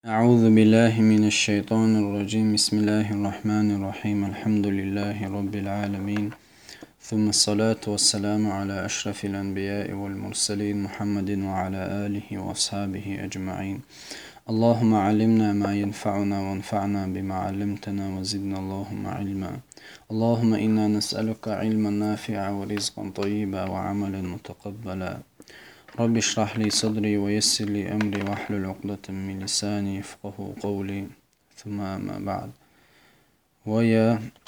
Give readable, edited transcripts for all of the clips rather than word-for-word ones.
أعوذ بالله من الشيطان الرجيم. بسم الله الرحمن الرحيم. الحمد لله رب العالمين، ثم الصلاة والسلام على أشرف الأنبياء والمرسلين محمد وعلى آله وأصحابه أجمعين. اللهم علمنا ما ينفعنا وانفعنا بما علمتنا وزدنا اللهم علما. اللهم إنا نسألك علما نافعا ورزقا طيبا وعملا متقبلا. رب اشرح لي صدري ويسر لي أمري واحلل عقدة من لساني يفقه قولي. ثم أما بعد، ويا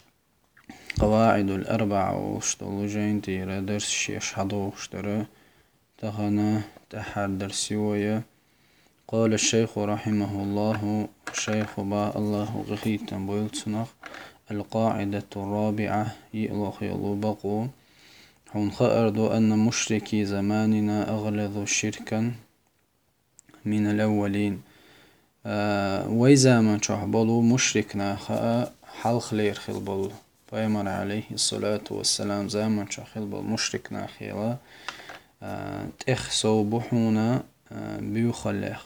قواعد الأربعة واشتغلوا جين تيرا درس شيش حضو اشترى تغنى تحت درسي. ويا قال الشيخ رحمه الله، الشيخ با الله غخيتا بويلتنخ القاعدة الرابعة يألخ يلو بقو هون خأردو أن مشركي زماننا أغلظ شركا من الأولين. وإذا ما تحبلو مشركنا خاء حل خلير خلبل بيمر عليه الصلاة والسلام زمان شخلبل مشركنا خيلا تخ صوبحونا بيخلخ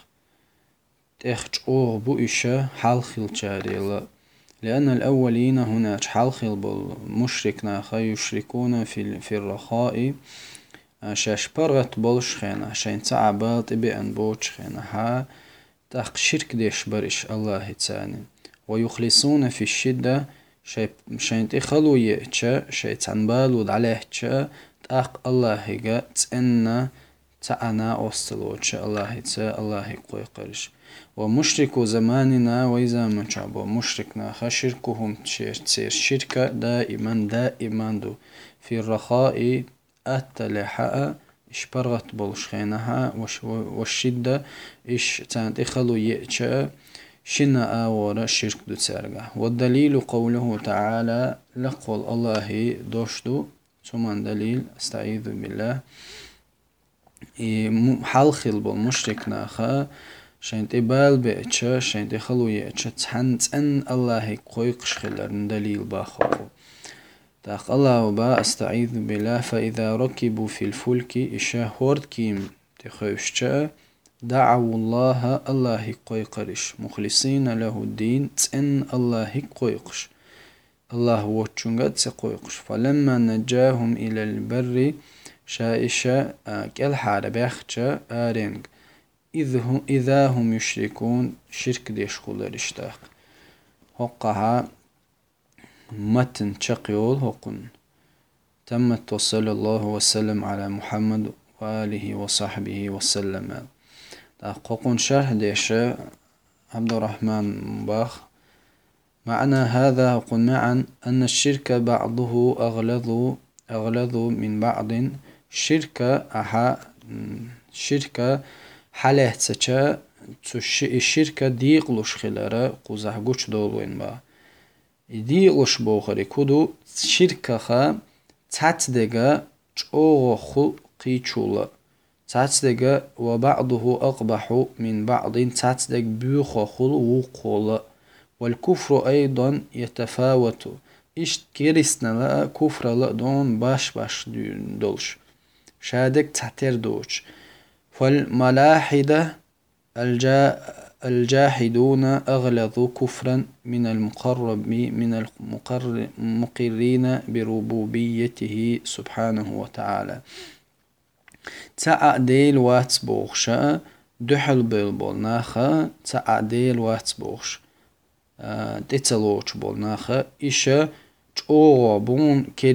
تخ جوغ بوئشة حل خل جاريلا، لأن الأولين هنا حل خلبل مشركنا خا يشركون في الرخاء شاش برغت بولش خينا شين تعبال تبئن بوش خينا ها تاق شرك ديش برش الله تاني، ويخلصون في الشدة شين تخلو يأتشا شي تنبال ودعليه تشا تاق الله هيقا تأنا تأنا أوستلوتش الله تا الله قوي قرش. ومشرك زماننا وإذا من شعبوا مشركنا خشركهم تسير شركة دائما دو في الرخاء التلحاء إشبرغت بولشخينها والشدة إش تانت إخلو يأتشا شنا آورا الشرك دو تسارغا. والدليل قوله تعالى لقول الله دوشدو ثم دليل استعيذ بالله حال خلبو مشركنا خا شين تبال بأتشا شين تخلو يأتشا تحنت أن الله قويقش خلر دليل باخو تاق الله با استعيذ بالله. فإذا ركبوا في الفلك إشا هورد كيم تخوشتا دعوا الله قويقرش مخلصين له الدين تن الله قويقش الله وچونغت سقويقش. فلما نجاهم إلى البر شائشة كل حاربيخشا آرينغ إذا هم يشركون شرك ديش خلر اشتاق هقها متن تشقيول هقن تمت وصلى الله وسلم على محمد وآله وصحبه وسلم. تحققون شرح ديش عبد الرحمن مباخ معنى هذا قل معا أن الشرك بعضه أغلظ من بعض. شركة حاله تسا الشركة ديقلوش خلارا قوزح قوش دولوين با ديقلوش بوخري كودو شركة خا تاتدقا جوغو خل قيچولا تاتدقا وبعضه أقبح من بعض تاتدق بيوخو خل وقولا. والكفر أيضا يتفاوت إش كيرسنا لا كفر لا دون باش دولش شادك تحتر دوش. فالملاحدة الجاحدون أغلظ كفرا من المقرين بربوبيته سبحانه وتعالى. تعديل واتسبوخشا دحل بالبولناخا تعديل واتسبوخش تتلوش بولناخا إشا جوغا بون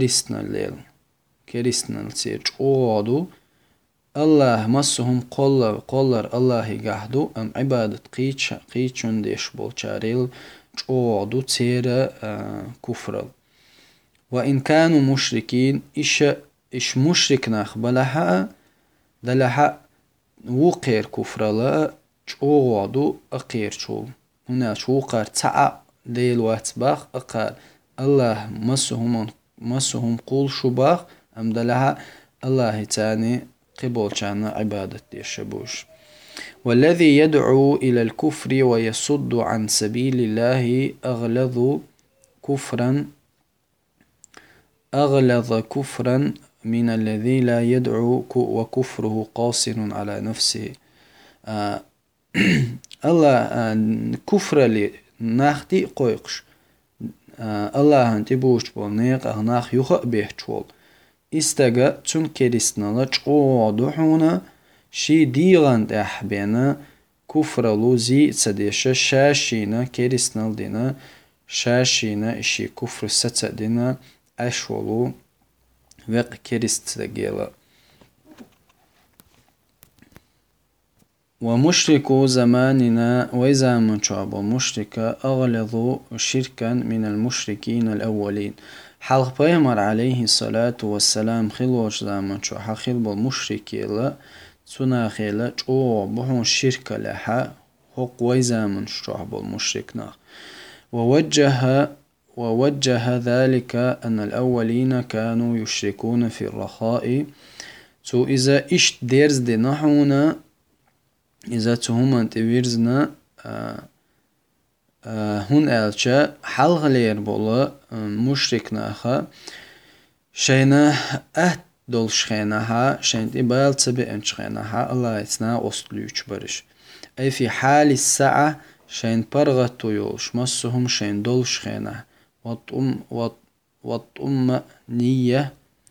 كريستنا لسير جوغادو الله مسهم قولر الله يقهدو أم عبادة قيتشون ديش بولشاريل جوغادو تيرا كفرل. وإن كانوا مشركين إش مشرك ناخ بلها دلها وقير كفرلا جوغادو أقير شول هنا شوقر تعا ديل واتباخ أقال الله مسهم قول شباخ أم دلها الله تاني قبول كان عبادة يشبوش. والذي يدعو إلى الكفر ويصد عن سبيل الله أغلظ كفرا من الذي لا يدعو وكفره قاصر على نفسه. الله كفر لي ناختي قويقش الله انتي بوش بول نيق اغناخ يخ بيحتول استغا تون كريستنا لچقو دوحونا شي ديغان احبينا كفر لوزي تسديش شاشينا كريستنا دينا شاشينا اشي كفر ستدينا اشولو وق كريست جيلا ومشركو زماننا وإذا من شعب المشركة أغلظوا شركا من المشركين الأولين حلق بيمر عليه الصلاة والسلام خلوش زمن شو حخيل بالمشركي لا تناخي لا جو بحون شركة لها حق وإذا من شعب المشركنا ووجه ذلك أن الأولين كانوا يشركون في الرخاء تو إذا إشت ديرز دي نحونا إذا تهما تبيرزنا هون ألشا حلغ لير بولا مشركنا أخا شينا دول شخيناها شين تبال تبئن شخيناها الله يتنا أصليوش برش أي في حال الساعة شين برغتو يولش مسهم شين دول شخيناه وطم نية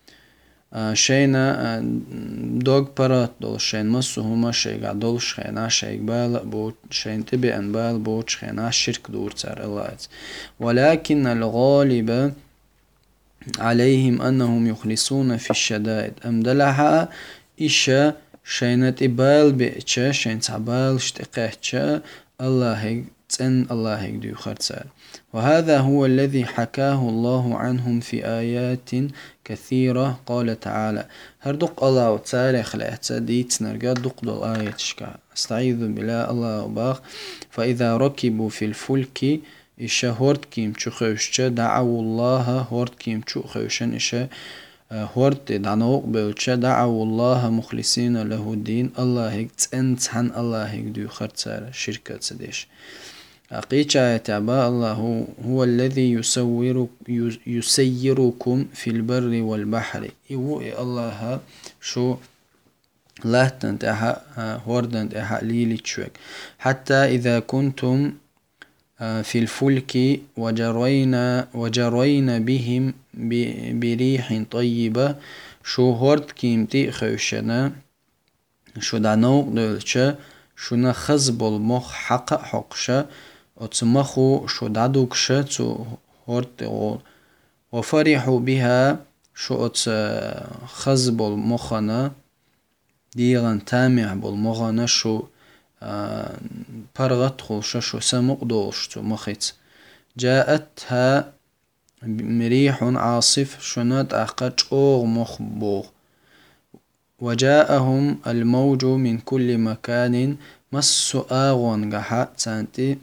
شينا دوغ برات دول شين مسهما شيغا دول شخينا شيغ بال بو شين تبئن بال بو شخينا شرك دور تار الله ولكن الغالب عليهم أنهم يخلصون في الشدائد أمدلها إشا شينت إبال بيتشا شين تعبال اشتقاتشا الله تن الله ديو خرسال وهذا هو الذي حكاه الله عنهم في آيات كثيرة قال تعالى هردق الله تعالى خلعت ديت نرجع دق دول آيات شكا استعيذ بالله الله باخ فإذا ركبوا في الفلك إشا هورد كيم چو خوشچا دعوا الله هورد كيم چو خوشن إشا هورد دعنوق بيوچا دعوا الله مخلصين له الدين الله هيك تنتحن الله هيك ديو خرسال شركة سديش أقيتش تعباء الله هو الذي يسيركم في البر والبحر إيوه الله شو لهتن تحا هوردن تحا ليلي تشوك حتى إذا كنتم في الفلك وجرينا بهم بريح طيبة شو هورد كيمتي خوشنا شو دعنوق دولشا شو نخزب المخ حق حقشا وتمخو شو دعدوكشا تو هورت وفرحوا بها شو خزب المخنا ديغن تامع بالمغنا شو برغت خلشا شو سمق دوش تو مخيت جاءتها مريح عاصف شنات أخج أوغ مخبوغ وجاءهم الموج من كل مكان مسو آغون قحا تانتي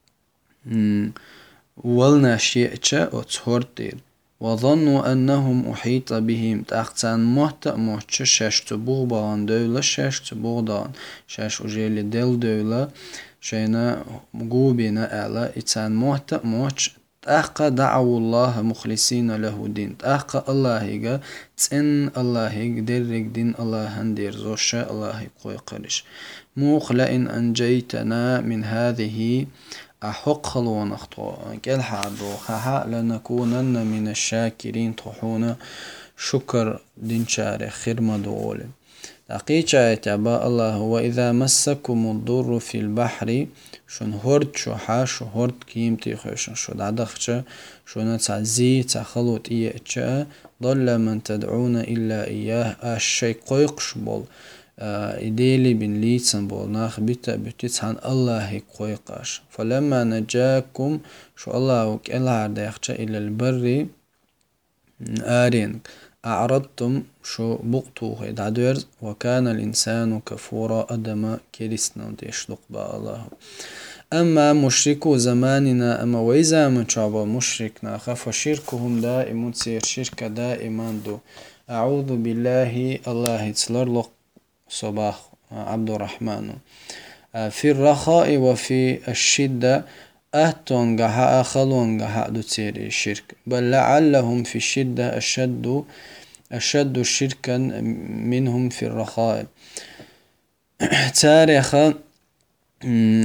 ولنا شيئتشا وتهورتير وظنوا أنهم أحيط بهم تأختان مهتا مهتش شاش تبوغ بغان دولة شاش تبوغ دان شاش أجيلي دل دولة شينا مقوبنا أعلى إتان مهتا مهتش تأخى دعوا الله مخلصين له دين تأخى الله هيغا تن الله هيغ درق دين الله هندير زوشا الله هيقوي قرش موخ لئن أنجيتنا من هذه أحق خلونا خطوة كل حادو خها لنكونن من الشاكرين طحونا شكر دين شارع خير مدول دقيقة يتبع الله وإذا مسكم الضر في البحر شون هورد شوحا شو هورد كيمتي خوشن شو دعدخشا شو نتعزي تخلوت إيأتشا ضل من تدعون إلا إياه الشي قويقش بول إديلي بن ليتسن بول ناخ بيتا بتتحن الله قويقاش فلما نجاكم شو الله وكالها دايخشا إلى البر آرين أعرضتم شو بقطوه دعدورز وكان الإنسان كفورا أدم كريسنا ديشلق با الله أما مشركو زماننا أما وإذا من شعب مشركنا خف شركهم دائم تصير شركة دائما دو أعوذ بالله الله يتسلرلق صباح عبد الرحمن في الرخاء وفي الشدة أهتون جها أخلون جها دو تصير الشرك بل لعلهم في الشدة أشد شركا منهم في الرخاء تاريخ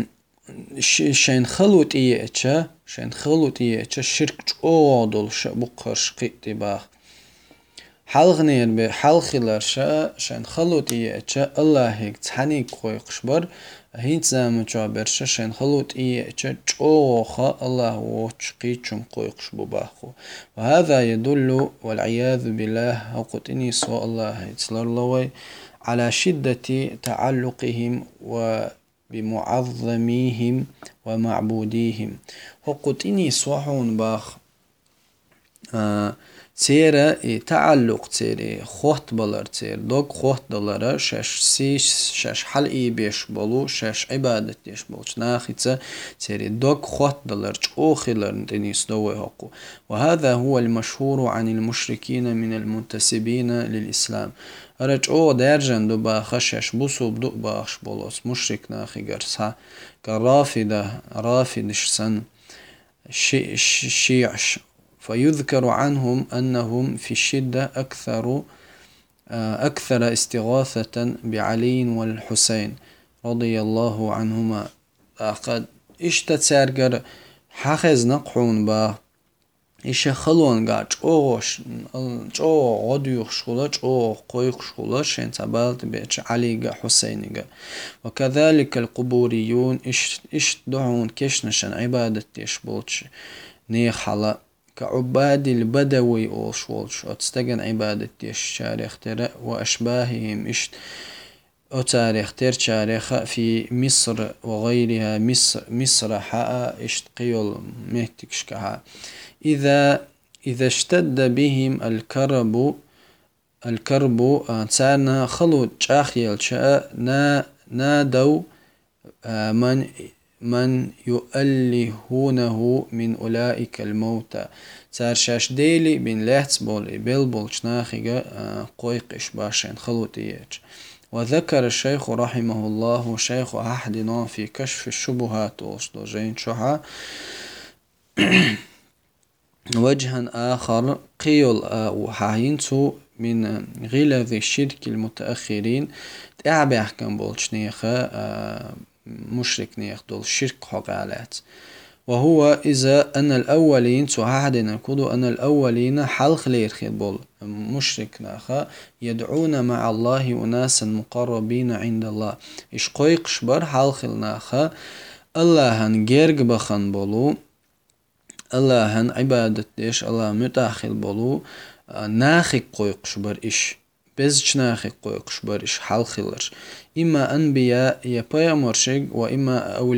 شين خلوت إيه شرك أوضل بقرش قيت باخ حلغنير بحلخلر شين خلوت إيه الله هيك تحني كوي قشبر هيت زام جابرش شين خلوت إيه أوخا الله وشقيتشم كوي قشبو باخو وهذا يدل والعياذ بالله وقتني سوى الله يتسلر لوي على شدة تعلقهم بمعظميهم ومعبوديهم هقتني سوحون باخ تيرا تعلق تيرا خوت بلر تير دوك خوت دلر شش حل بيش بلو شش عبادة يش بلوش ناخيتsa تيرا دوك خوت دلر اوخلر تنيس دوي هقو وهذا هو المشهور عن المشركين من المنتسبين للإسلام أرج أو درجن دو باخشش بوسو بدو باخش بولوس مشرك ناخي قرصها رافدش سن شيعش فيذكر عنهم أنهم في الشدة أكثر استغاثة بعلي والحسين رضي الله عنهما قد اشتتسارجر حخز نقحون با إيش خلون قاعد غديوخ شغلة قويق شغلة شين تبالت بيتش علي حسين وكذلك القبوريون إش دعون كشنشن عبادة يشبولش نيخ حلا كعباد البدوي أوشولش أتستجن عبادة يشارخ ترى وأشباههم إش أتاريخ تاريخ في مصر وغيرها مصر حاء اشتقيل مهتكشكها إذا اشتد بهم الكرب تسارنا خلو تشاخيل شاء نادوا من يؤلهونه من أولئك الموتى تسار شاش ديلي بين لهتس بول بيلبول شناخيغا قويقش باشين خلوتيج وذكر الشيخ رحمه الله شيخ أحدنا في كشف الشبهات وصدوجين شحا وجها آخر قيل وحاينتو من غلظ الشرك المتأخرين تعبي أحكام بولش نيخا مشرك نيخ دول شرك حقالات وهو إذا أن الأولين سوحدنا كدو أن الأولين حلق ليرخي بول مشرك ناخا يدعون مع الله أناسا مقربين عند الله إش قويق شبر حلق ناخا الله هنجيرق بخن بولو الله هن عبادة ديش الله متاخل بولو ناخي قويق شبر إش بزش ناخي قويق شبر إش حلقلر إما أنبياء يا مرشق وإما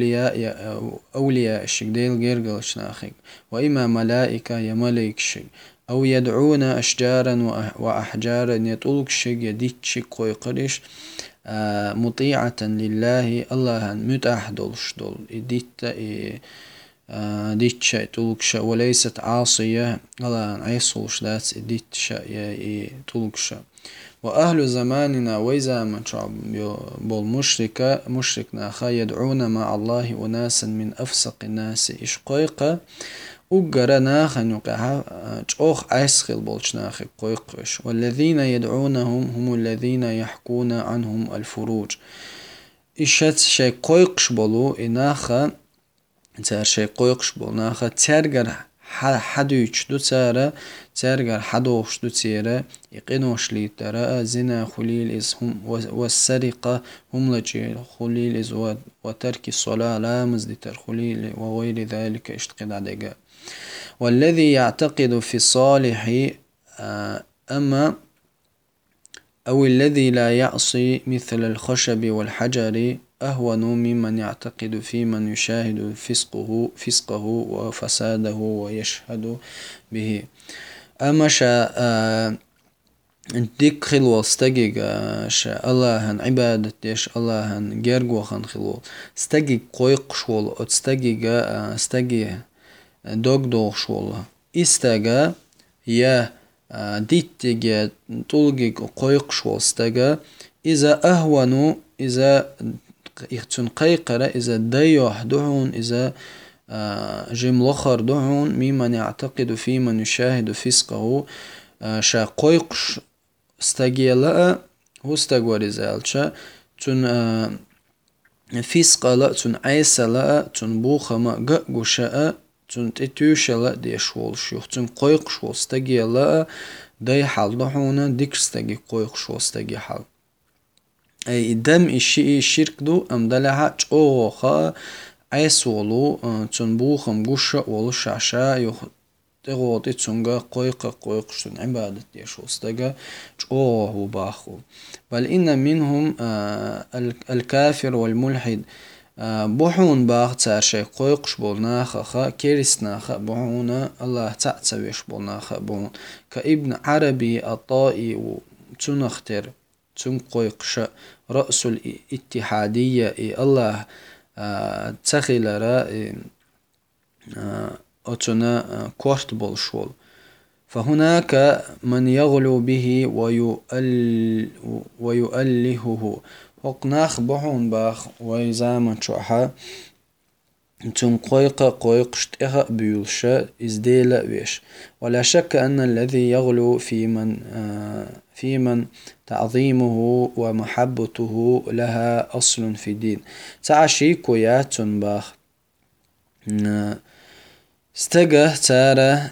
أولياء الشق ديل غيرغلش ناخي وإما ملائكة يا ملائك شق أو يدعون أشجارا وأحجارا يطلق شق يديت شق قويقرش مطيعة لله الله متاح دولش دول يديت ديت شيء تلقش وليست عاصية الله عيصوش دات ديت شيء تلقش وأهل زماننا وإذا من شعب بول مشركنا خا يدعون مع الله أناسا من أفسق الناس إشقيقة أجرنا خنقها أخ عسخل بولشناخ قيقش والذين يدعونهم هم الذين يحكون عنهم الفروج إشت شيء قيقش بولو إناخا تار شيء قيقش بول ناخا ترجر حدوش دو ترجر حدوش دو تيرا يقينوش لي ترى زنا خليل إز هم والسرقة هم لجي خليل إز وترك الصلاة لا مزد خليل وغير ذلك اشتقد عدقا والذي يعتقد في الصالح أما أو الذي لا يعصي مثل الخشب والحجر أهون ممن يعتقد في من يشاهد فسقه وفساده ويشهد به أما شا ديك خلو استجيج شا الله هن عبادة يش الله هن جرجو خن خلو استجيج قويق شول استجيج استجي دوغ شول استجا يا ديتجا تولجي قويق شول استجا إذا أهونوا إذا يختن قيقرة إذا ديوح دعون إذا جملخر دعون ممن يعتقد في من يشاهد فسقه شا قويقش استجيلا هو استجوار زالشا تن فيسقلا تون عيسلا تون بوخما قشاء تون تتوشلا ديشول شيوخ تون قويق شول ستجيلا داي حال ضحونا ديكستجي قويق شول ستجي حال أي دم الشرك دو أم دلها أوخا عيسولو تون بوخم قشا ولو شعشا يخ تغوطي تسونغا قويق شتون عبادة يشوستغا جوه باخو بل إن منهم الكافر والملحد بوحون باخ تار شي قويقش بولناخا خا كيرسناخا بوحونا الله تعتويش بولناخا بون كابن عربي الطائي تنختر تن قويقش رأس الاتحادية الله تخيل رأي أتنا كورت بولشول فهناك من يغلو به ويؤلهه وقناخ بحون باخ ويزامن شوحا تن قويق شتها بيولشا ازديلا ويش ولا شك أن الذي يغلو في من تعظيمه ومحبته لها أصل في الدين تعشي كويات باخ استجه تارة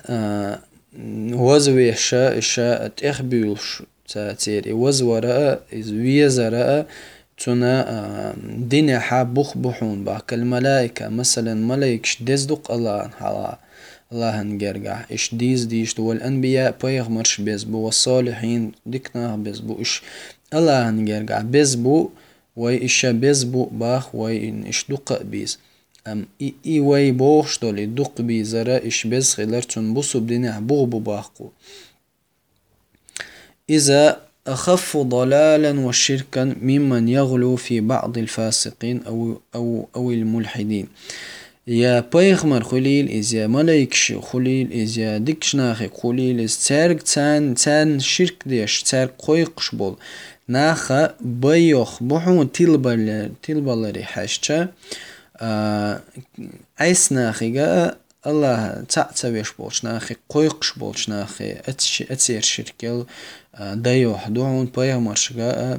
وزويشا إشاء تخبيوش تاتيري وزوراء ويزراء تنا دين حابخ بحون باك الملائكة مثلا ملايكش دزدق الله حلا الله نجرجع إش ديش دول الأنبياء بيغمرش بيزبو والصالحين ديكنا بيزبو إش الله نجرجع بيزبو وإشا بيزبو باخ وإن إش دق بيز اي واي بوش دولي دوق بي زرا اش بز خلرتون بوسو بدينه بوغبو باقو إذا أخف ضلالا وشركا ممن يغلو في بعض الفاسقين أو الملحدين يا بيغمر خليل إذا ملايكش خليل إذا ديكشناخي خليل إذا تارك تان شرك ديش تارك قويقش بول ناخا بيوخ بوحون تلبالري حاشتا عيسناخيغا الله تعتويش بولشناخي قويقش بولشناخي اتسير شركل دايوح دون بيامرشغا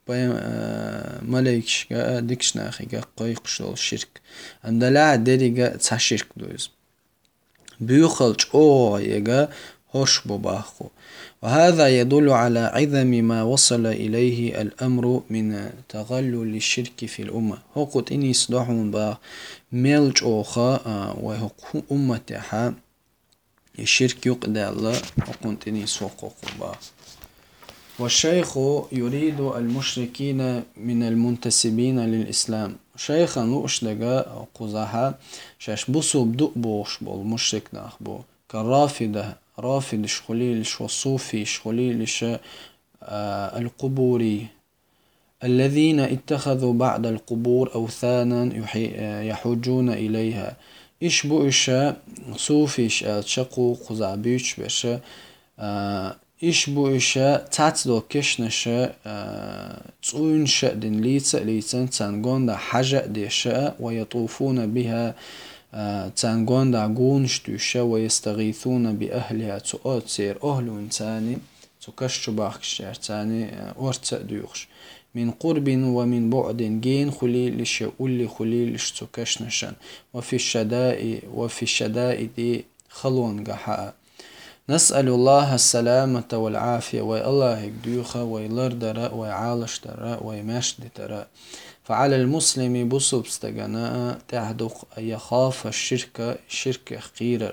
ملايكشغا ديكشناخيغا قويقش دول شرك اندلا ديريغا تشرك دوز بيوخلش يغا هوش بباخو وهذا يدل على عظم ما وصل إليه الأمر من تغلل الشرك في الأمة هقود إني صدحون با ميلج أوخا وهقو أمتها الشرك يقدى الله وقود إني سوقوق با والشيخ يريد المشركين من المنتسبين للإسلام شيخا نؤشلغا قزاها شاش بوسو بدؤ بوش بول مشرك ناخبو كالرافدة رافد شخليلش والصوفي شخليلش القبوري الذين اتخذوا بعد القبور أوثانا يحوجون إليها إش بوئش صوفيش تشقو قزعبيش بش إش بوئش تعتدو كشنش تسوينش دين ليتن تنقون دا حاجة ديش ويطوفون بها تانغون دعقون شتوشا ويستغيثون بأهلها تؤثر أهل إنساني تكشت باخش تاني ورت ديوخش من قرب ومن بعد جين خليلش أولي خليلش تكشنشن وفي الشدائد خلون قحاء نسأل الله السلامة والعافية والله يقديوخا ويلردر ويعالش دراء ويماشد دراء فعلى المسلم بصب استغناء تحدق أن يخاف الشرك خيرا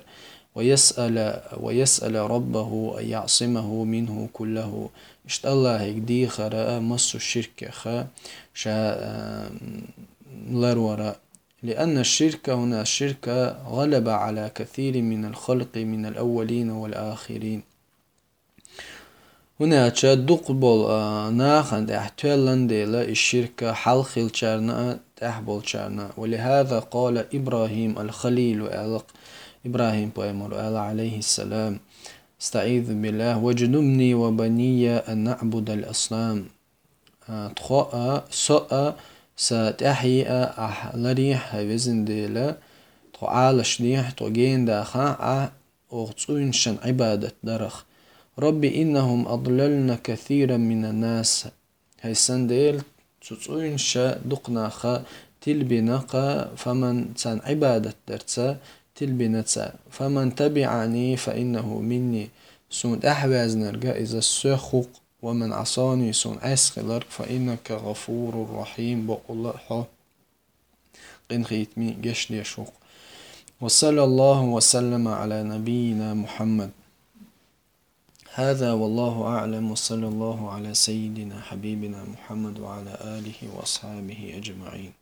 ويسأل ربه أن يعصمه منه كله اشت الله يقدي خراء مس الشرك خا شا لروراء لأن الشرك هنا الشرك غلب على كثير من الخلق من الأولين والآخرين هنا تشدق بول ناخن احتوالن ديلا الشركة حلخل شارنا تحبول شارنا ولهذا قال إبراهيم الخليل إبراهيم بأمر عليه السلام استعيذ بالله وجنبني وبني أن نعبد الأصنام تخاء ساء ستحيئ أحلريح وزن ديلا تعالش ديح توجين داخا أغتوينشن عبادة درخ ربي إنهم أضللن كثيرا من الناس هاي سنديل تتوينشا دقناخا تلبنق فمن تان عبادة درتسا تلبنتسا فمن تبعني فإنه مني سون أحواز نرجع إذا السخق ومن عصاني سون أسخلر فإنك غفور رحيم بقول قن خيتمي جش ليشوق. وصلى الله وسلم على نبينا محمد. هذا والله أعلم، وصلى الله على سيدنا حبيبنا محمد وعلى آله وأصحابه أجمعين.